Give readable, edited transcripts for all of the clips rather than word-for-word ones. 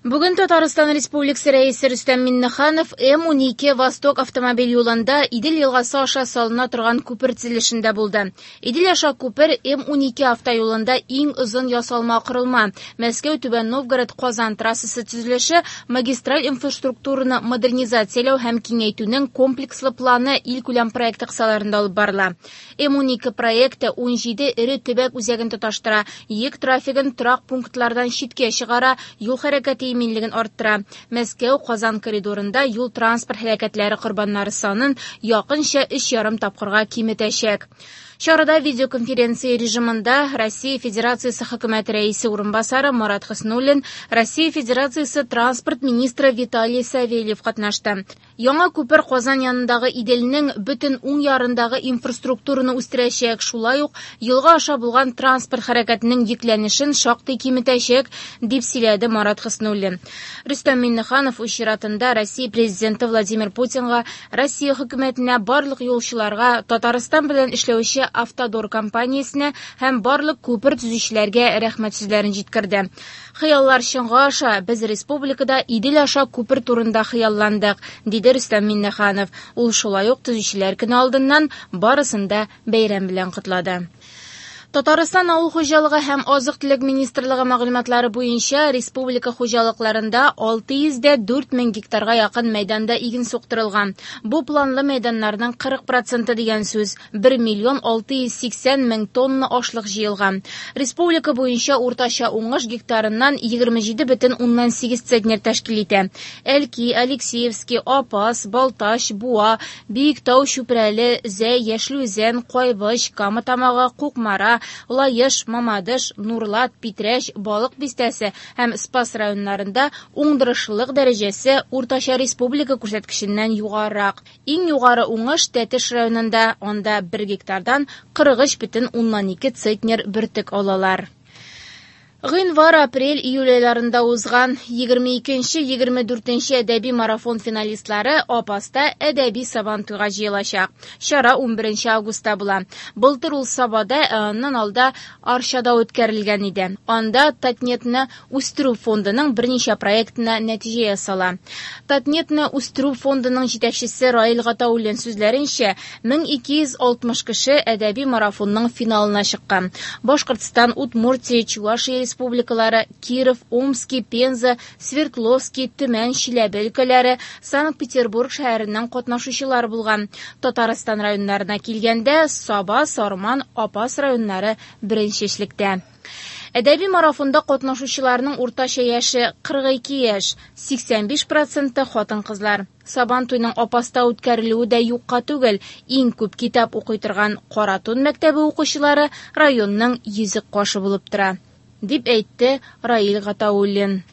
Бүген Татарстан Республикасы рәисе Рөстәм Миннеханов М12 Восток автомобиль юлында Идел елгасы аша салына торган күпер төзелешендә булды. Идел аша күпер М12 автоюлында иң озын ясалма корылма. Мәскәү-Түбән Новгород Казан трассасы төзелеше магистраль инфраструктураны модернизацияләү һәм киңәйтүнең комплекслы планы илкүләм проекты кысаларында алып барыла. М12 проекты 17 ире төбәк үзәген тоташтыра, йөк трафигын торак пунктлардан читкә чыгара, юл хәрәкәте иминлеген арттыра. Мәскәү-Казан коридорында юл транспорт һәлакәтләре корбаннары санын якынча 3,5 тапкырга киметәчәк. Чарада видеоконференция режимында Россия Федерациясы хөкүмәте рәисе урынбасары Марат Хыснуллин, Россия Федерациясы транспорт министры Виталий Савельев катнашты. Яңа күпер Казан янындагы Иделнең бөтен уң ярындагы инфраструктураны үстерәчәк, шулай ук елга аша булган транспорт хәрәкәтенең йөкләнешен шактый киметәчәк, дип сөйләде Марат Хыснуллин. Рөстәм Миннеханов үз чиратында Россия президенты Владимир Путинга, Россия хөкүмәтенә, барлык юлчыларга, Татарстан белән эшләүче Автодор компаниясенә һәм барлык күпер төзүчеләргә рәхмәт сүзләрен җиткерде. Хыяллар чынга аша, без республикада Идел аша күпер турында хыялландык, диде Рөстәм Миннеханов. Ул шулай ук төзүчеләр көне алдыннан барысын да бәйрәм белән котлады. Татарстан авыл хуҗалыгы һәм азык-төлек министрлыгы мәгълүматлары буенча республика хуҗалыкларында 604,000 гектарга якын мәйданда иген суктырылган. Бу планлы мәйданнарның 40% дигән сүз, 1,680,000 тонна ашлык җыелган. Республика буенча уртача уңыш гектарыннан 27,8 центнер тәшкил итә. Әлки, Алексеевский, Апас, Балташ, Буа, Биектау, Чүпрәле, Зәй, Яшьлүзән, Кайбыч, Камытамагы, Кукмара, Лаеш, Мамадыш, Нурлат, Питрәч, Балык бистәсе һәм Спас районнарында уңдырышлылык дәрәҗәсе уртача республика күрсәткеченнән югарырак. Иң югары уңыш Тәтеш районында, анда 1 гектардан 43,2 центнер бөртек алалар. Гыйнвар-апрель июль айларында узган 22-24 әдәби марафон финалистлары Апаста әдәби сабантуйга җыелачак. Чара 11 августта була. Былтыр ул сабада аннан алда Арчада үткәрелгән иде. Анда Татнетны үстерү фондының берничә проектына нәтиҗә ясала. Татнетны үстерү фондының җитәкчесе Раил Гатауллин сүзләренчә, 1260 кеше әдәби марафонның финалына чыккан. Башкортстан, Удмуртия, Чувашия республикалары, Киров, Омский, Пенза, Свердловский, Төмән, Чиләбе өлкәләре, Санкт-Петербург шәһәреннән катнашучылар булган. Татарстан районнарына килгәндә, Саба, Сарман, Апас районнары беренчечлектә. Әдәби марафонда катнашучыларның уртача яше 42 яшь, 85% хатын-кызлар. Сабантуйның Апаста үткәрелүе дә юкка түгел. Иң күп китап укый торган Каратун мәктәбе укучылары районның йөзек кашы булып тора, дип әйтте Раил Гатауллин.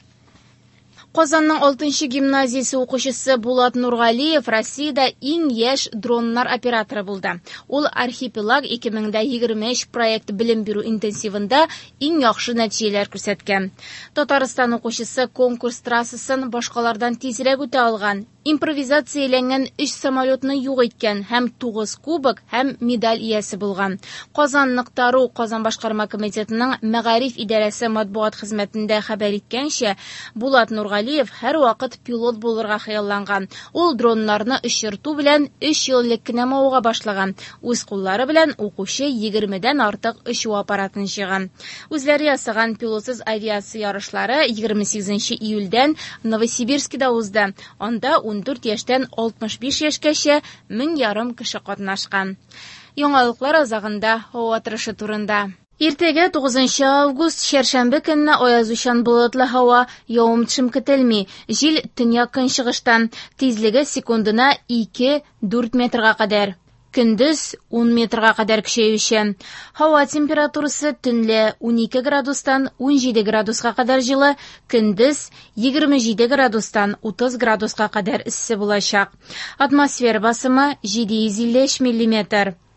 Казанның 6-нчы гимназиясе укучысы Булат Нургалиев Россиядә иң яшь дроннар операторы булды. Ул Архипелаг 2023 проект белем бирү интенсивында иң яхшы нәтиҗәләр күрсәткән. Татарстан укучысы конкурс трассасын башкалардан тизрәк үтә алган. Импровизацияләнгән 3 самолетны юк иткән һәм 9 кубок һәм медаль иясе булган. Казанныкта.ру Казан башкарма комитетының мәгариф идарәсе матбугат хезмәтендә хәбәр иткәнчә, Булат Нургалиев һәр вакыт пилот булырга хыялланган. Ул дроннарны очырту белән 3 ел элек кенә мауга башлаган. Үз куллары белән укучы 20дән артык очу аппаратын җыйган. Үзләре ясаган пилотсыз авиация ярышлары 28 июльдән Новосибирскида узды. Анда 14 яшьтән 65 яшькәчә 1,5 кеше катнашкан. Яңалыклар азагында һава торышы турында. Иртәгә 9 август чәршәмбе көнне аязучан болытлы һава, явым-төшем көтелми. Җил төньяк-көнчыгыштан, тизлеге секундына 2-4 метрга кадәр. Көндез 10 метрга кадәр көчәюче. Һава температурасы төнлә 12 градустан 17 градуска кадәр җылы, көндез 27 градустан 30 градуска кадәр эссе булачак. Атмосфера басымы 753 мм.